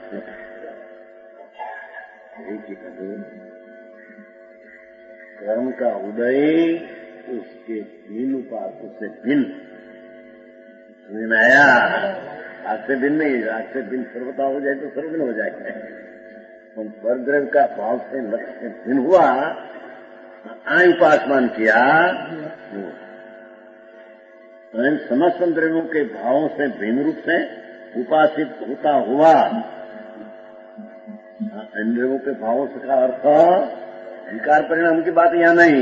कर्म का उदय उसके भिन्न उपासक से भिन्न, समझ में आया? आज से भिन्न नहीं, आज से भिन्न सर्वता हो जाए तो सर्वभिन्न हो जाएगा। परद्रव्य का भाव से लक्ष्य से भिन्न हुआ, आई उपासमान किया, समस्त द्रव्यों के भावों से भिन्न रूप से उपासित होता हुआ, इंद्रियों के भावों से का अर्थ विकार परिणाम की बात यहाँ नहीं।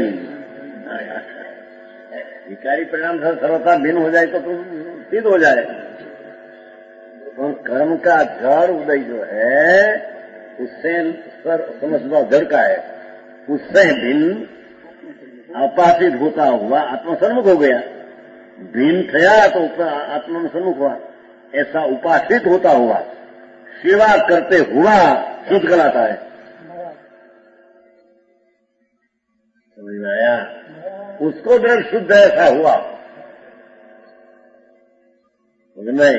विकारी परिणाम से सर्वथा भिन्न हो जाए तो सिद्ध हो जाए। तो कर्म का जड़ उदय जो है उससे समझ जड़ का है, उससे भिन्न उपासित होता हुआ आत्मसन्मुख हो गया, भिन्न थया तो आत्मा में सन्मुख हुआ, ऐसा उपासित होता हुआ सेवा करते हुआ शुद्ध कहलाता है। समझ में आया? उसको दृढ़ शुद्ध ऐसा हुआ, नहीं?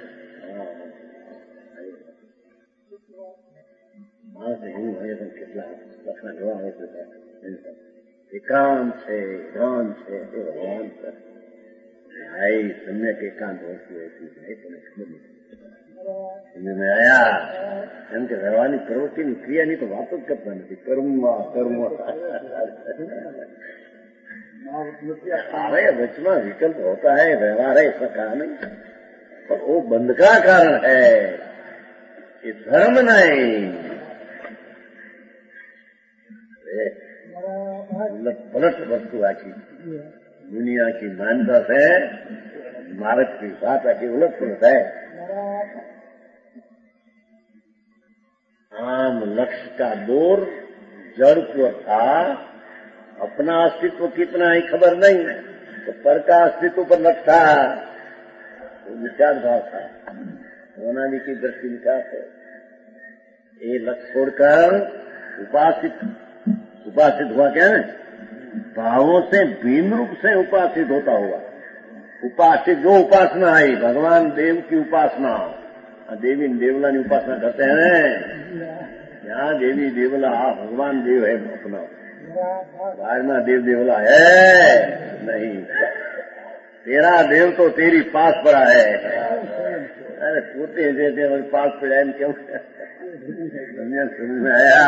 કેટલા લખણા જોવા આવે છે એકાંત છે ભગવાન પર ભાઈ સમ્યક એકાંત વસ્તુ ऐसी है તમને ખબર નથી સમજ में आया? એમ કે વ્યવહારની પ્રવૃત્તિની ક્રિયાની તો વાત જ કરતા નથી. કર્મ अरे बचना विकल्प होता है, व्यवहार है, ऐसा कहा नहीं, पर वो बंध का कारण है, ये धर्म नहीं. पलट वस्तु आखी दुनिया की मान्यता से मार्ग की बात आखी उलट पुलट है. आम लक्ष्य का दूर जड़ को था, अपना अस्तित्व कितना ही खबर नहीं, तो पर का अस्तित्व पर लक्ष्य था, वो विचार भाव था. होनानी की दृष्टि विचार है. ये लक्ष्य छोड़कर उपासित हुआ क्या है? भावों से भिन्न रूप से उपासित होता हुआ. उपासित जो उपासना है भगवान देव की उपासना, देवी देवला की उपासना करते हैं. यहाँ देवी देवला भगवान देव है अपना, बाहर में देव देवला है नहीं. तेरा देव तो तेरी पास पड़ा है. अरे पोते देते पास पड़ा है क्यों? समझ में आया?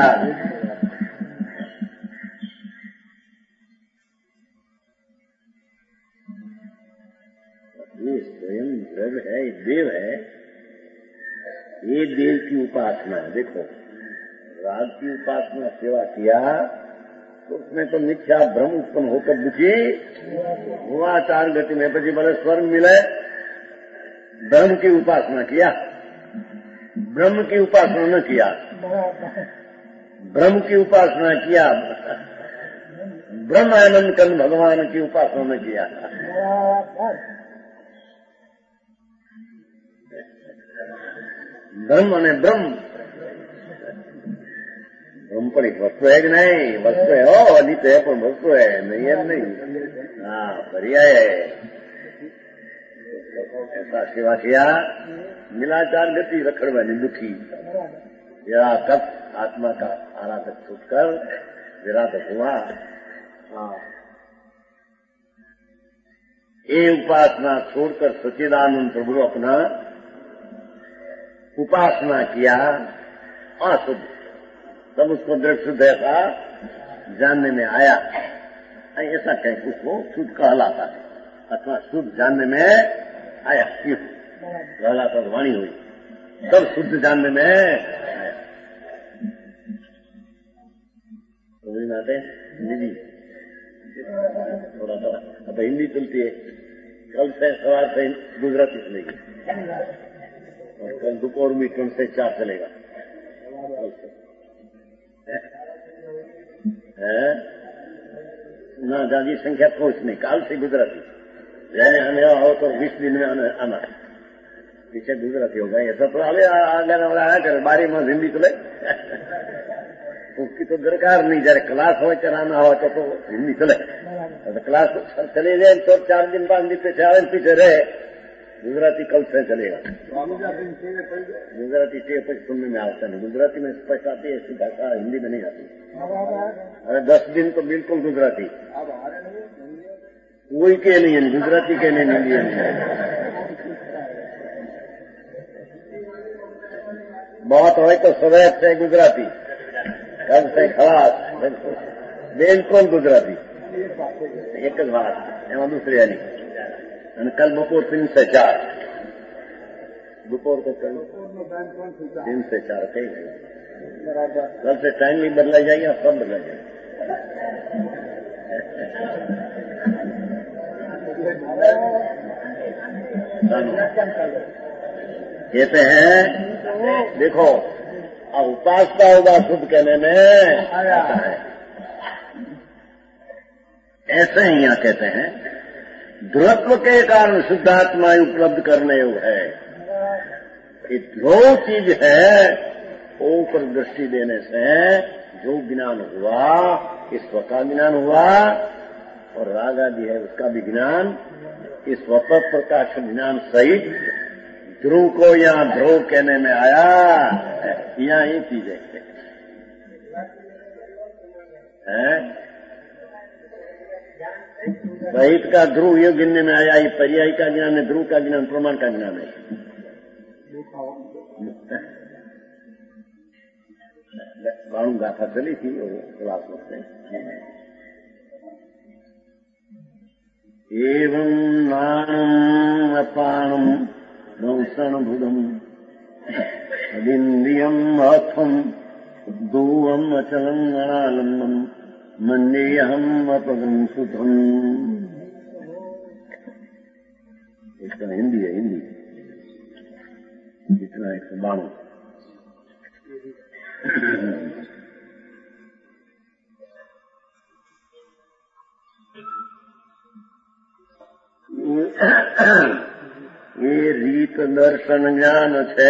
ये स्वयं द्रव्य है, देव है, ये देव की उपासना. देखो राग की उपासना सेवा किया तो उसमें तो मिथ्या भ्रम उत्पन्न होकर दुखी हुआ. 4 गति में પછી भले स्वर्ग मिले. धर्म की उपासना किया, ब्रह्म की उपासना न किया. ब्रह्म की उपासना किया, ब्रह्म आनंद कंद भगवान की उपासना न किया. धर्म અને ब्रह्म पर एक वस्तु है कि नहीं? वस्तु है, हो अनित है पर वस्तु है नहीं है नहीं. हाँ पर्याय है. ऐसा सेवा किया, मिला 4 गति रखड़वानी दुखी. जरा कब आत्मा का आराधक छूटकर विराधक हुआ. हाँ ये उपासना छोड़कर सच्चिदानंद प्रभु अपना उपासना किया अशुद्ध, तब उसको दृढ़ शुद्ध ऐसा जानने में आया. ऐसा कहीं कुछ वो शुद्ध कहलाता है अथवा शुद्ध जानने में आया. क्यों कहलाता वाणी हुई तब शुद्ध जानने में आया. समझ में आते हिंदी थोड़ा अब हिंदी चलती है. कल से सवार से गुजराती चलेगी और कल दोपहर में 3 से 4 चलेगा. ना ज्यादा संख्या कुछ नहीं. काल से गुजराती रहने आने हो तो 20 दिन में आना. पीछे गुजराती होगा. ऐसा तो अभी आगे आया करे 12 मास हिंदी चले. उसकी तो दरकार नहीं. जरा क्लास हो चलाना हो तो हिंदी चले. तो क्लास चले जाए तो 4 दिन 5 दिन पीछे रहे. गुजराती कल से चलेगा. गुजराती से कुछ सुनने में आता नहीं. गुजराती में स्पष्ट आती है ऐसी भाषा, हिंदी में नहीं आती. अरे 10 दिन तो बिल्कुल गुजराती कोई के नहीं है. गुजराती के नहीं हिंदी नहीं. बहुत हो तो सवैत से गुजराती, कल से खलास बिल्कुल गुजराती. एक ज बात एवं दूसरी यानी. कल बपोर 3 से 4 दोपहर को कल 3 से 4 कहीं कल से टाइम भी बदला जाएगा, सब बदला जाएगा. कहते हैं देखो अब उपासना होगा शुद्ध कहने में आता है. ऐसे ही यहाँ कहते हैं ध्रुवत्व के कारण शुद्धात्मा उपलब्ध करने योग है. जो चीज है वो पर दृष्टि देने से जो ज्ञान हुआ इस स्वतः ज्ञान हुआ, और राग आदि है उसका भी ज्ञान, इस स्वतः प्रकाश ज्ञान सहित ध्रुव को यहाँ ध्रुव कहने में आया। यहाँ ये चीज है सहित का ध्रुव ये गिनने में आया। ये पर्याय का ज्ञान है, ध्रुव का ज्ञान प्रमाण का ज्ञान है। बाणु गाथा चली थी क्लास में। एवं नाणम अपाणम नौसणभुजम अदिन्द्रियम अथम दूवम अचलम अनालम्बम मन्येहम अपगम सुधम। इसका हिंदी है, हिंदी इतना 192। ये રીત દર્શન જ્ઞાન છે,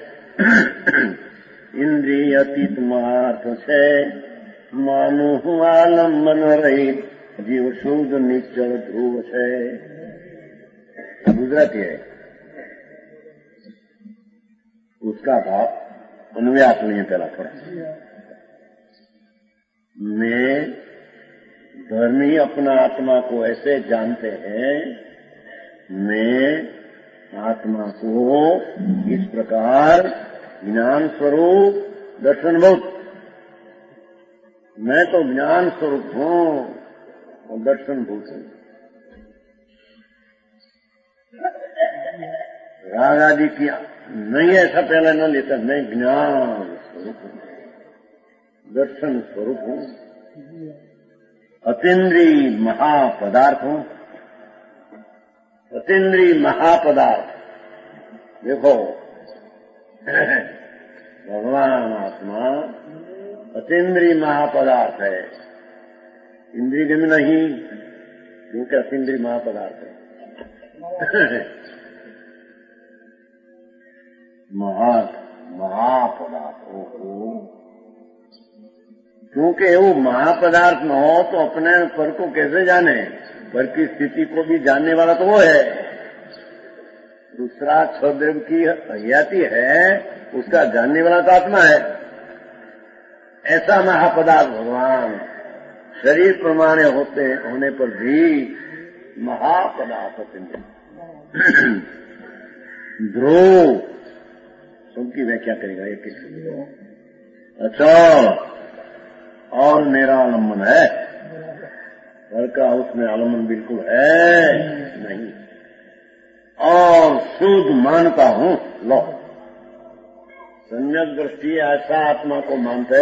ઇન્દ્રિય અતીત માર્થ છે, માનું હું આલંબન રહિત જીવ શુદ્ધ નિશ્ચળ ધ્રુવ છે। गुजराती है, उसका भाव अनुव्यास नहीं है। पहला थोड़ा मैं धर्मी अपना आत्मा को ऐसे जानते हैं, मैं आत्मा को इस प्रकार ज्ञान स्वरूप दर्शन भूत, मैं तो ज्ञान स्वरूप हूँ और दर्शन भूत हूँ। राग आदि की नहीं ऐसा पहले न लेता, मैं ज्ञान स्वरूप हूँ, दर्शन स्वरूप हूँ, अतीन्द्रिय महापदार्थ हूँ। अतीन्द्रिय महापदार्थ देखो, भगवान आत्मा अतीन्द्रिय महापदार्थ है, इंद्रिय में नहीं, क्योंकि अतीन्द्रिय महापदार्थ है। महापदार्थ हो, क्योंकि वो महापदार्थ न हो तो अपने पर को कैसे जाने? पर की स्थिति को भी जानने वाला तो वो है। दूसरा क्षद्रव्य की हयाती है, उसका जानने वाला तो आत्मा है। ऐसा महापदार्थ भगवान शरीर प्रमाण होने पर भी महापदार्थ ध्रुव उनकी व्याख्या करेगा एक एक। अच्छा, और मेरा आलम्बन है, घर का उसमें आलम्बन बिल्कुल है नहीं, और शुद्ध मानता हूँ। लो, सम्यक दृष्टि ऐसा आत्मा को मानते,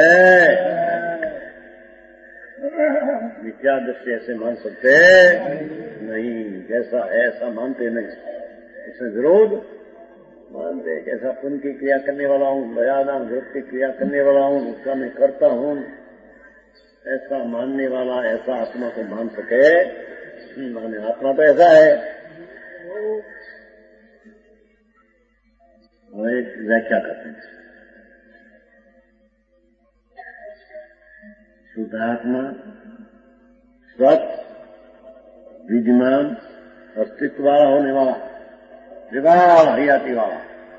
मिथ्या दृष्टि ऐसे मान सकते नहीं, जैसा है ऐसा मानते नहीं। इसमें विरोध मानते, कैसा पुण्य की क्रिया करने वाला हूँ, दयादान विरोध की क्रिया करने वाला हूँ, उसका मैं करता हूँ, ऐसा मानने वाला ऐसा आत्मा को मान सके, माने आत्मा तो ऐसा है। और एक व्याख्या करते हैं, शुद्धात्मा सत विद्यमान अस्तित्व वाला होने वाला, विवाह हरियाती वाला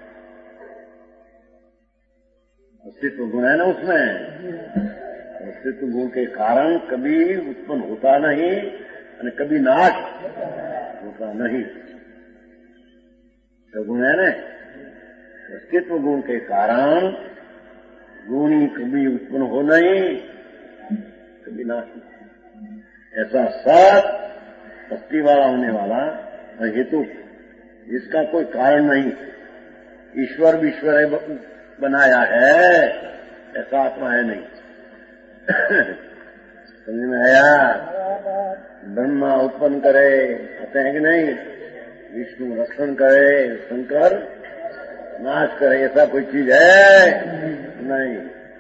अस्तित्व गुण है ना उसमें। अस्तित्व गुण के कारण कभी उत्पन्न होता नहीं और कभी नाश होता नहीं, तो गुण है ना। अस्तित्व गुण के कारण गुणी कभी उत्पन्न हो नहीं, कभी नाश नहीं। ऐसा सत अस्थि वाला होने वाला हेतु, जिसका कोई कारण नहीं, ईश्वर विश्वर है बनाया है, ऐसा आत्मा है नहीं। समझ में आया? ब्रह्मा उत्पन्न करे आते हैं कि नहीं, विष्णु रक्षण करे, शंकर नाश करे, ऐसा कोई चीज है नहीं।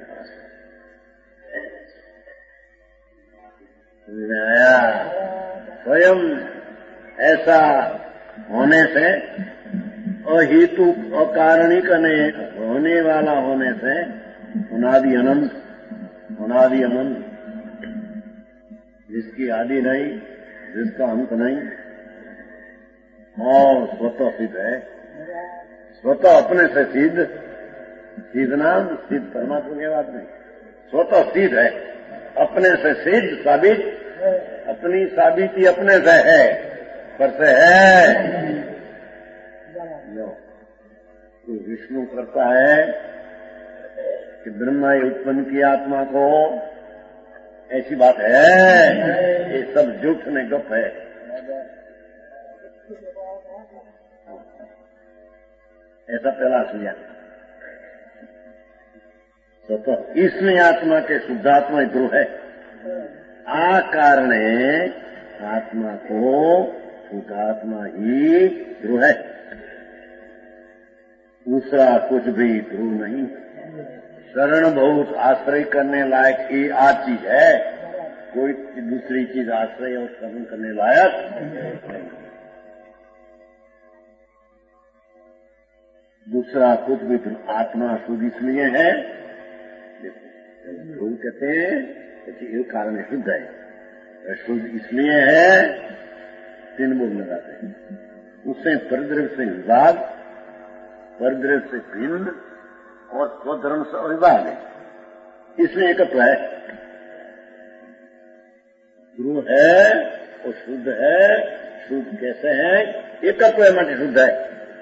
समझ में आया? स्वयं ऐसा होने से अहेतु अकारणिक होने वाला होने से अनादि अनंत जिसकी आदि नहीं, जिसका अंत नहीं, और स्वतः सिद्ध है, स्वतः अपने से सिद्ध, सिद्ध नाम सिद्ध परमात्मा की बात नहीं, स्वतः सिद्ध है, अपने से सिद्ध साबित, अपनी साबिती अपने से है, पर से है। तो विष्णु करता है कि ब्रह्मा ने उत्पन्न की आत्मा को, ऐसी बात है, ये सब झूठ ने गप है। ऐसा पहला लिया तो इसमें आत्मा के शुद्धात्मा ध्रुव है, आ कारणे आत्मा को शुद्धात्मा ही ध्रुव है, दूसरा कुछ भी ध्रुव नहीं। शरण बहुत आश्रय करने लायक ही आ चीज है, कोई दूसरी चीज आश्रय और शरण करने लायक नहीं। दूसरा कुछ भी आत्मा शुद्ध इसलिए है, ध्रुव कहते हैं कि एक कारण शुद्ध है, शुद्ध इसलिए है, तीन बोल लगाते हैं, उससे परद्रव्य से विभाग, परद्रव्य से भिन्न और स्वधर्म से अविभाग है, इसमें एकत्व है। ध्रुव है और शुद्ध है, शुद्ध कैसे है, एकत्व है माने शुद्ध है।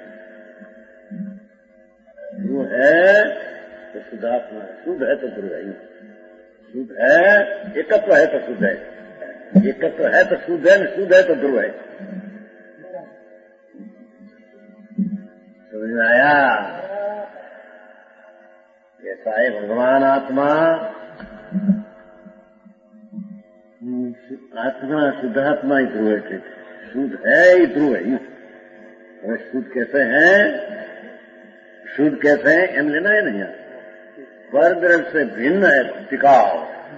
ध्रुव है तो शुद्धात्मा है, शुद्ध है तो ध्रुव है, शुद्ध है, एकत्व है तो शुद्ध है, एकत्व है तो शुद्ध है, शुद्ध है तो ध्रुव है। समझ में आया? ऐसा है भगवान आत्मा, आत्मा शुद्धात्मा ही ध्रुव है, शुद्ध है ही ध्रुव है। और शुद्ध कैसे है, शुद्ध कैसे है एम लेना है नहीं, परद्रव्य से भिन्न है टिकाव,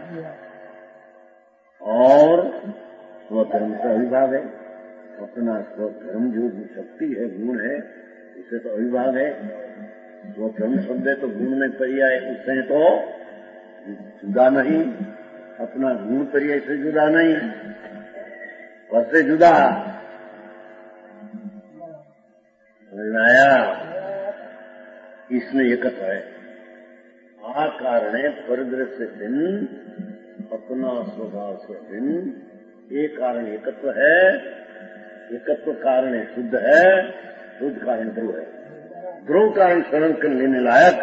और स्वधर्म का अविभाग है, अपना स्वधर्म जो शक्ति है, गुण है, उससे तो अविभाग है। स्वधर्म शब्द है तो गुण में पर्याय, उससे तो जुदा नहीं, अपना गुण पर्याय से जुदा नहीं, पर से जुदा। आया? इसमें एकत्व है, आ कारण परद्रव्य से भिन्न, अपना स्वभाव से भिन्न, एक कारण एकत्व है, एकत्व कारण शुद्ध है, शुद्ध कारण ध्रुव है, ध्रुव कारण शरण कर लेने लायक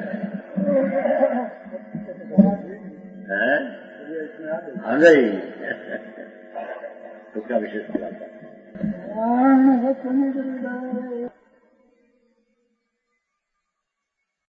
है। आ गई उसका विशेष